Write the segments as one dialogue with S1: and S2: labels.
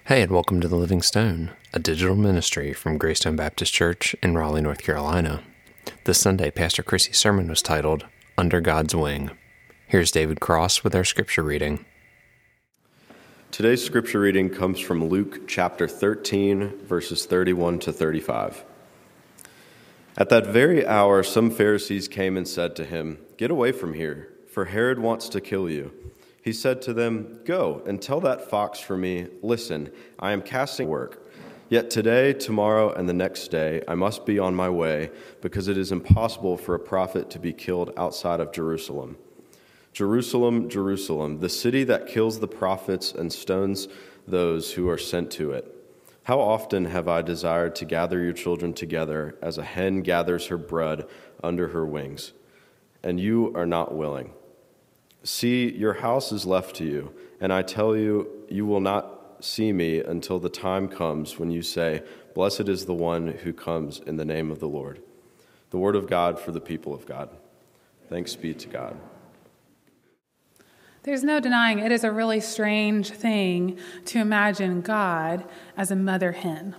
S1: Hey, and welcome to The Living Stone, a digital ministry from Greystone Baptist Church in Raleigh, North Carolina. This Sunday, Pastor Chrissy's sermon was titled, Under God's Wing. Here's David Cross with our scripture reading.
S2: Today's scripture reading comes from Luke chapter 13, verses 31 to 35. At that very hour, some Pharisees came and said to him, "Get away from here, for Herod wants to kill you." He said to them, "Go and tell that fox for me, 'Listen, I am casting work. Yet today, tomorrow, and the next day, I must be on my way, because it is impossible for a prophet to be killed outside of Jerusalem. Jerusalem, Jerusalem, the city that kills the prophets and stones those who are sent to it. How often have I desired to gather your children together as a hen gathers her brood under her wings, and you are not willing. See, your house is left to you, and I tell you, you will not see me until the time comes when you say, 'Blessed is the one who comes in the name of the Lord.'" The word of God for the people of God. Thanks be to God.
S3: There's no denying it is a really strange thing to imagine God as a mother hen.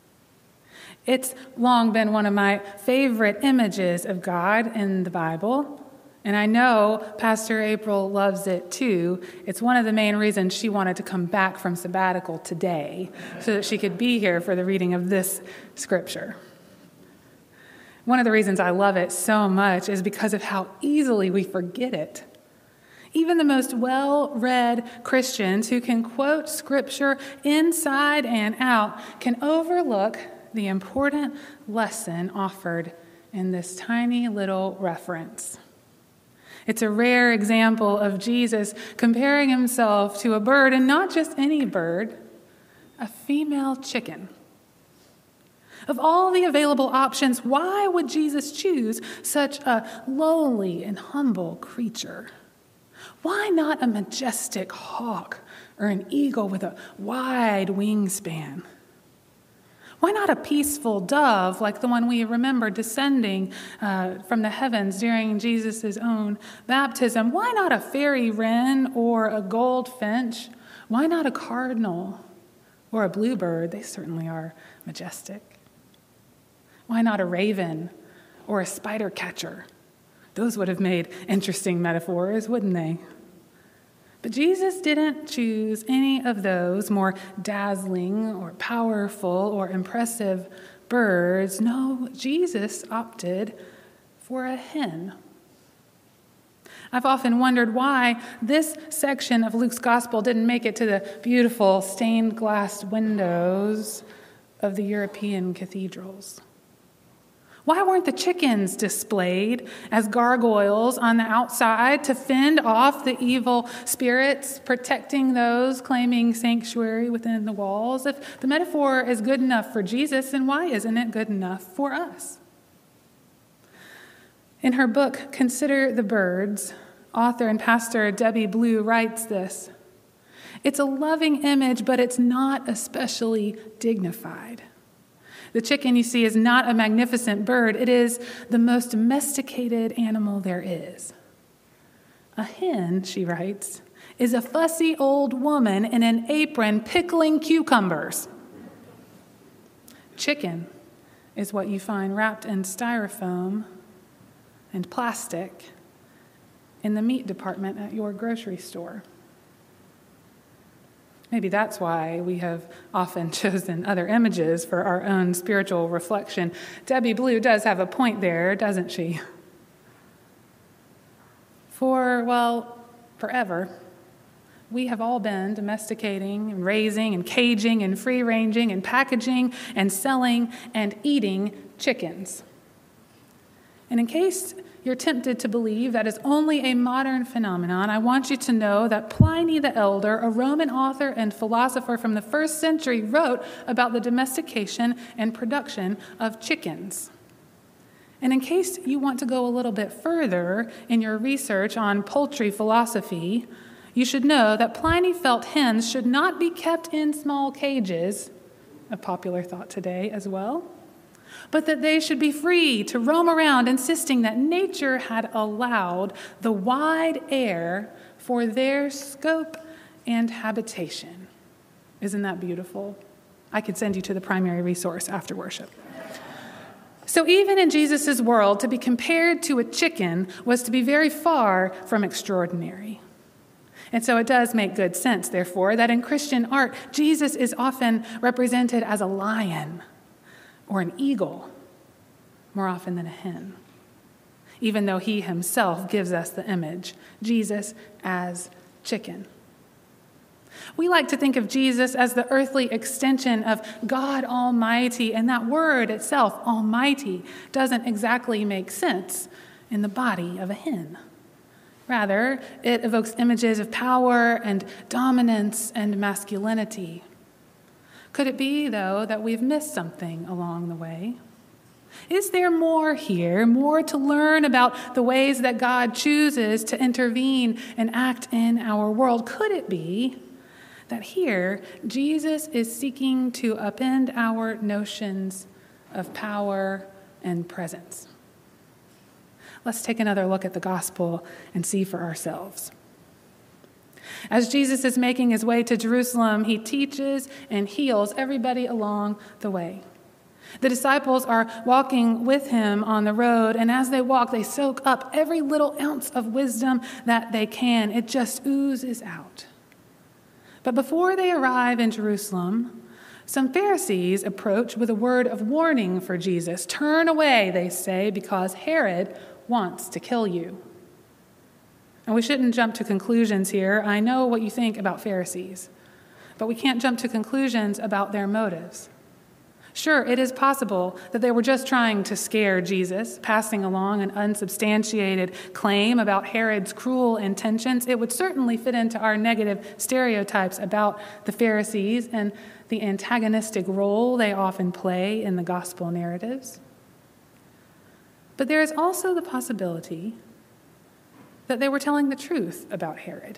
S3: It's long been one of my favorite images of God in the Bible, and I know Pastor April loves it too. It's one of the main reasons she wanted to come back from sabbatical today, so that she could be here for the reading of this scripture. One of the reasons I love it so much is because of how easily we forget it. Even the most well-read Christians who can quote scripture inside and out can overlook the important lesson offered in this tiny little reference. It's a rare example of Jesus comparing himself to a bird, and not just any bird, a female chicken. Of all the available options, why would Jesus choose such a lowly and humble creature? Why not a majestic hawk or an eagle with a wide wingspan? Why not a peaceful dove like the one we remember descending from the heavens during Jesus' own baptism? Why not a fairy wren or a goldfinch? Why not a cardinal or a bluebird? They certainly are majestic. Why not a raven or a spider catcher? Those would have made interesting metaphors, wouldn't they? But Jesus didn't choose any of those more dazzling or powerful or impressive birds. No, Jesus opted for a hen. I've often wondered why this section of Luke's gospel didn't make it to the beautiful stained glass windows of the European cathedrals. Why weren't the chickens displayed as gargoyles on the outside to fend off the evil spirits, protecting those claiming sanctuary within the walls? If the metaphor is good enough for Jesus, then why isn't it good enough for us? In her book, Consider the Birds, author and pastor Debbie Blue writes this: "It's a loving image, but it's not especially dignified. The chicken, you see, is not a magnificent bird. It is the most domesticated animal there is. A hen," she writes, "is a fussy old woman in an apron pickling cucumbers. Chicken is what you find wrapped in styrofoam and plastic in the meat department at your grocery store." Maybe that's why we have often chosen other images for our own spiritual reflection. Debbie Blue does have a point there, doesn't she? Forever, we have all been domesticating and raising and caging and free-ranging and packaging and selling and eating chickens. And in case you're tempted to believe that is only a modern phenomenon, I want you to know that Pliny the Elder, a Roman author and philosopher from the 1st century, wrote about the domestication and production of chickens. And in case you want to go a little bit further in your research on poultry philosophy, you should know that Pliny felt hens should not be kept in small cages, a popular thought today as well, but that they should be free to roam around, insisting that nature had allowed the wide air for their scope and habitation. Isn't that beautiful? I could send you to the primary resource after worship. So even in Jesus' world, to be compared to a chicken was to be very far from extraordinary. And so it does make good sense, therefore, that in Christian art, Jesus is often represented as a lion or an eagle, more often than a hen, even though he himself gives us the image, Jesus as chicken. We like to think of Jesus as the earthly extension of God Almighty, and that word itself, Almighty, doesn't exactly make sense in the body of a hen. Rather, it evokes images of power and dominance and masculinity. Could it be, though, that we've missed something along the way? Is there more here, more to learn about the ways that God chooses to intervene and act in our world? Could it be that here Jesus is seeking to upend our notions of power and presence? Let's take another look at the gospel and see for ourselves. As Jesus is making his way to Jerusalem, he teaches and heals everybody along the way. The disciples are walking with him on the road, and as they walk, they soak up every little ounce of wisdom that they can. It just oozes out. But before they arrive in Jerusalem, some Pharisees approach with a word of warning for Jesus. Turn away, they say, because Herod wants to kill you. And we shouldn't jump to conclusions here. I know what you think about Pharisees, but we can't jump to conclusions about their motives. Sure, it is possible that they were just trying to scare Jesus, passing along an unsubstantiated claim about Herod's cruel intentions. It would certainly fit into our negative stereotypes about the Pharisees and the antagonistic role they often play in the gospel narratives. But there is also the possibility that they were telling the truth about Herod.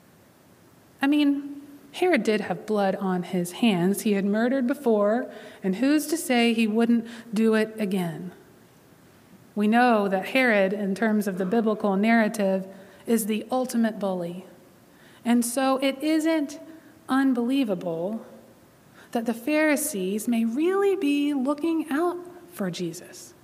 S3: I mean, Herod did have blood on his hands. He had murdered before, and who's to say he wouldn't do it again? We know that Herod, in terms of the biblical narrative, is the ultimate bully. And so it isn't unbelievable that the Pharisees may really be looking out for Jesus.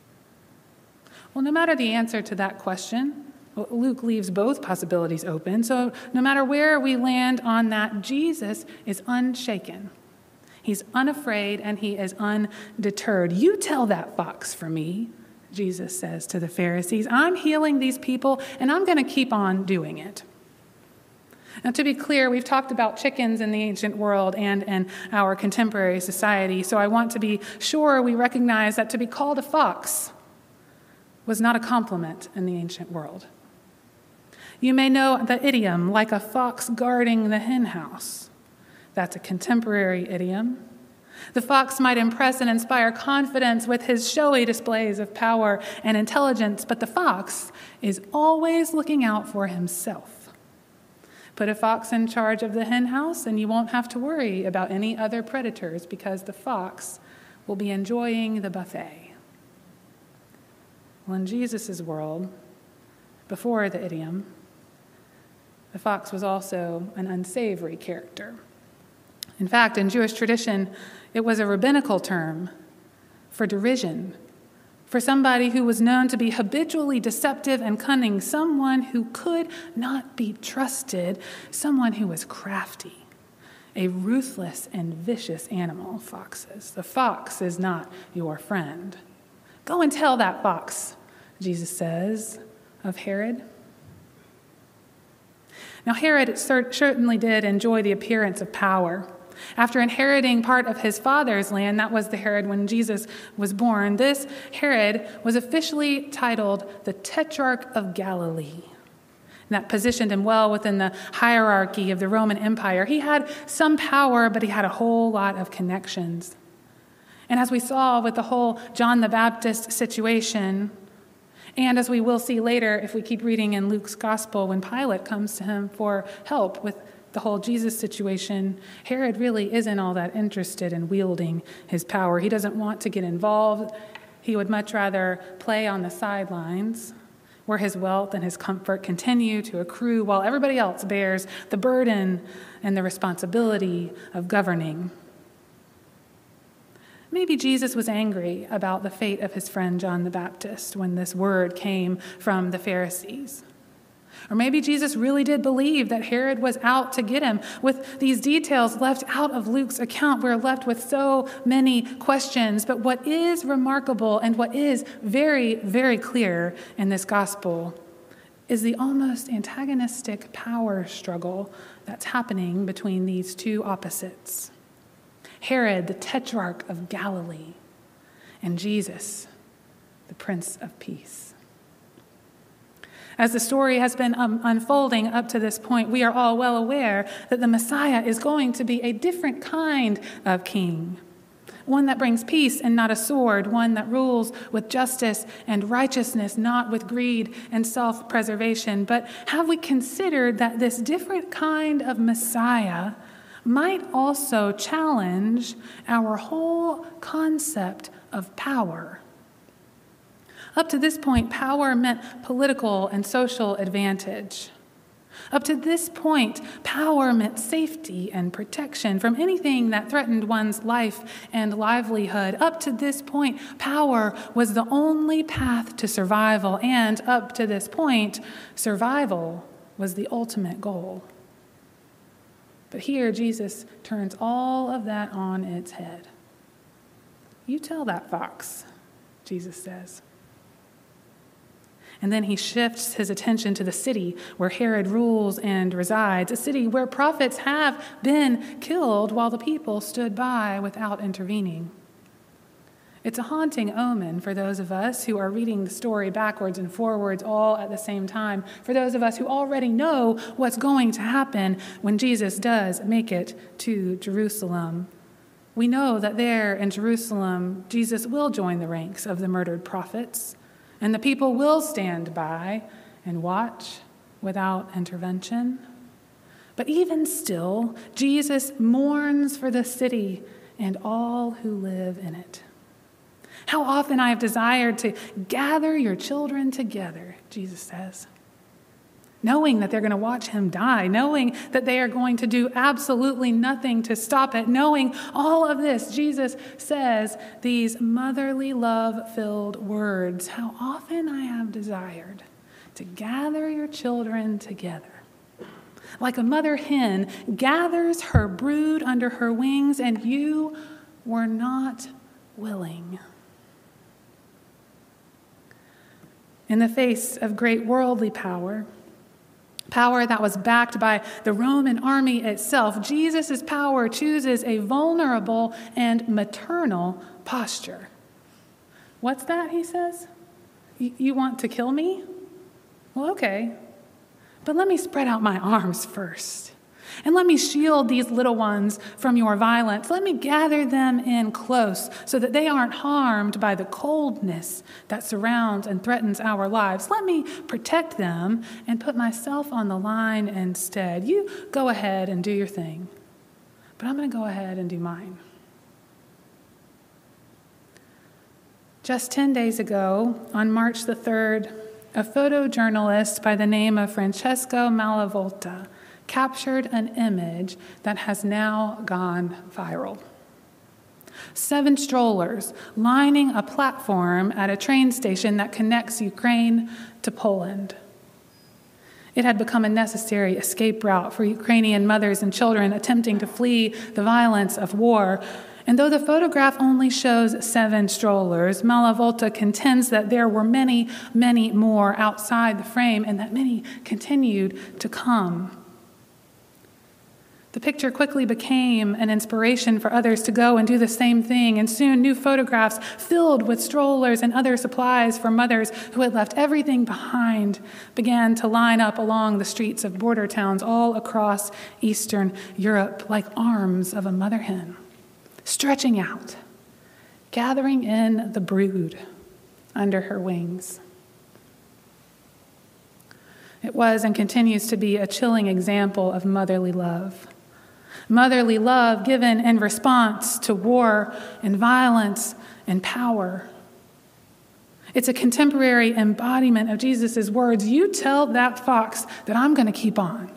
S3: Well, no matter the answer to that question, Luke leaves both possibilities open. So no matter where we land on that, Jesus is unshaken. He's unafraid and he is undeterred. You tell that fox for me, Jesus says to the Pharisees. I'm healing these people and I'm going to keep on doing it. Now, to be clear, we've talked about chickens in the ancient world and in our contemporary society. So I want to be sure we recognize that to be called a fox was not a compliment in the ancient world. You may know the idiom, like a fox guarding the hen house. That's a contemporary idiom. The fox might impress and inspire confidence with his showy displays of power and intelligence, but the fox is always looking out for himself. Put a fox in charge of the hen house, and you won't have to worry about any other predators because the fox will be enjoying the buffet. Well, in Jesus' world, before the idiom, the fox was also an unsavory character. In fact, in Jewish tradition, it was a rabbinical term for derision, for somebody who was known to be habitually deceptive and cunning, someone who could not be trusted, someone who was crafty, a ruthless and vicious animal, foxes. The fox is not your friend. Go and tell that fox, Jesus says of Herod. Now, Herod certainly did enjoy the appearance of power. After inheriting part of his father's land, that was the Herod when Jesus was born, this Herod was officially titled the Tetrarch of Galilee. And that positioned him well within the hierarchy of the Roman Empire. He had some power, but he had a whole lot of connections. And as we saw with the whole John the Baptist situation, and as we will see later if we keep reading in Luke's gospel, when Pilate comes to him for help with the whole Jesus situation, Herod really isn't all that interested in wielding his power. He doesn't want to get involved. He would much rather play on the sidelines where his wealth and his comfort continue to accrue while everybody else bears the burden and the responsibility of governing. Maybe Jesus was angry about the fate of his friend John the Baptist when this word came from the Pharisees. Or maybe Jesus really did believe that Herod was out to get him. With these details left out of Luke's account, we're left with so many questions. But what is remarkable and what is very, very clear in this gospel is the almost antagonistic power struggle that's happening between these two opposites. Herod, the Tetrarch of Galilee, and Jesus, the Prince of Peace. As the story has been unfolding up to this point, we are all well aware that the Messiah is going to be a different kind of king. One that brings peace and not a sword, one that rules with justice and righteousness, not with greed and self-preservation. But have we considered that this different kind of Messiah might also challenge our whole concept of power? Up to this point, power meant political and social advantage. Up to this point, power meant safety and protection from anything that threatened one's life and livelihood. Up to this point, power was the only path to survival, and up to this point, survival was the ultimate goal. But here, Jesus turns all of that on its head. You tell that fox, Jesus says. And then he shifts his attention to the city where Herod rules and resides, a city where prophets have been killed while the people stood by without intervening. It's a haunting omen for those of us who are reading the story backwards and forwards all at the same time, for those of us who already know what's going to happen when Jesus does make it to Jerusalem. We know that there in Jerusalem, Jesus will join the ranks of the murdered prophets, and the people will stand by and watch without intervention. But even still, Jesus mourns for the city and all who live in it. How often I have desired to gather your children together, Jesus says, knowing that they're going to watch him die, knowing that they are going to do absolutely nothing to stop it, knowing all of this, Jesus says these motherly love-filled words. How often I have desired to gather your children together. Like a mother hen gathers her brood under her wings, and you were not willing. In the face of great worldly power that was backed by the Roman army itself, Jesus' power chooses a vulnerable and maternal posture. What's that, he says? You want to kill me? Well, okay. But let me spread out my arms first. And let me shield these little ones from your violence. Let me gather them in close so that they aren't harmed by the coldness that surrounds and threatens our lives. Let me protect them and put myself on the line instead. You go ahead and do your thing, but I'm going to go ahead and do mine. Just 10 days ago, on March the 3rd, a photojournalist by the name of Francesco Malavolta captured an image that has now gone viral. 7 strollers lining a platform at a train station that connects Ukraine to Poland. It had become a necessary escape route for Ukrainian mothers and children attempting to flee the violence of war. And though the photograph only shows 7 strollers, Malavolta contends that there were many, many more outside the frame and that many continued to come. The picture quickly became an inspiration for others to go and do the same thing, and soon new photographs filled with strollers and other supplies for mothers who had left everything behind began to line up along the streets of border towns all across Eastern Europe like arms of a mother hen, stretching out, gathering in the brood under her wings. It was and continues to be a chilling example of motherly love. Motherly love given in response to war and violence and power. It's a contemporary embodiment of Jesus' words. You tell that fox that I'm going to keep on.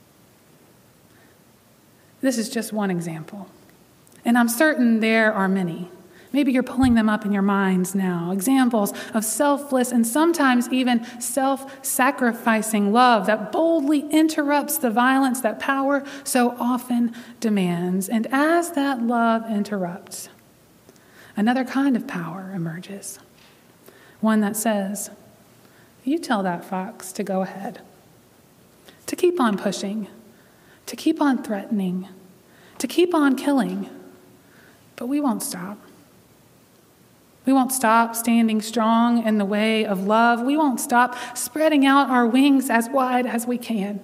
S3: This is just one example. And I'm certain there are many. Maybe you're pulling them up in your minds now. Examples of selfless and sometimes even self-sacrificing love that boldly interrupts the violence that power so often demands. And as that love interrupts, another kind of power emerges. One that says, you tell that fox to go ahead, to keep on pushing, to keep on threatening, to keep on killing. But we won't stop. We won't stop standing strong in the way of love. We won't stop spreading out our wings as wide as we can.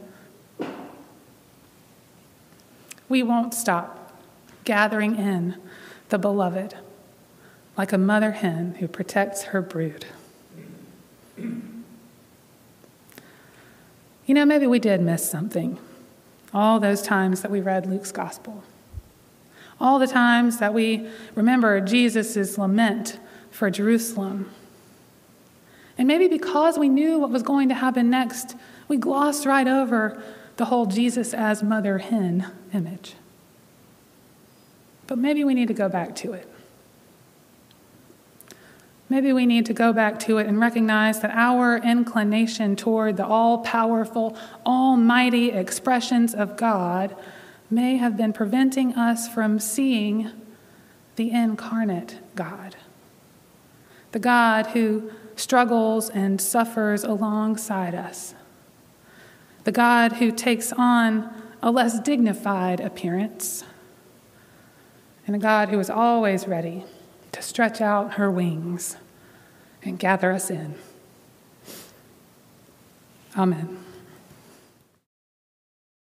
S3: We won't stop gathering in the beloved like a mother hen who protects her brood. Maybe we did miss something. All those times that we read Luke's gospel. All the times that we remember Jesus' lament for Jerusalem. And maybe because we knew what was going to happen next, we glossed right over the whole Jesus as mother hen image. But maybe we need to go back to it. Maybe we need to go back to it and recognize that our inclination toward the all-powerful, almighty expressions of God may have been preventing us from seeing the incarnate God. The God who struggles and suffers alongside us. The God who takes on a less dignified appearance. And a God who is always ready to stretch out her wings and gather us in. Amen.